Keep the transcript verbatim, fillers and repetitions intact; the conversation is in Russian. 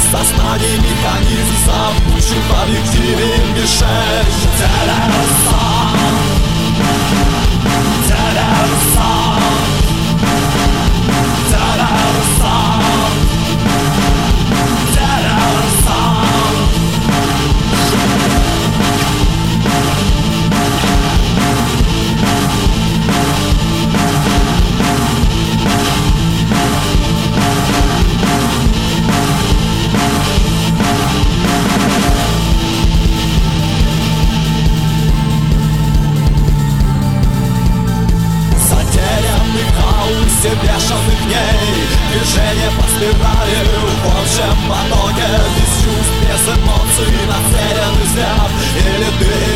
сознание механизм запущен в объективе мишень. Телесан, телесан, телесан, телесан. Бешеных дней, движение по спирали, в общем потоке, без чувств, без эмоций, нацелен взгляд, или ты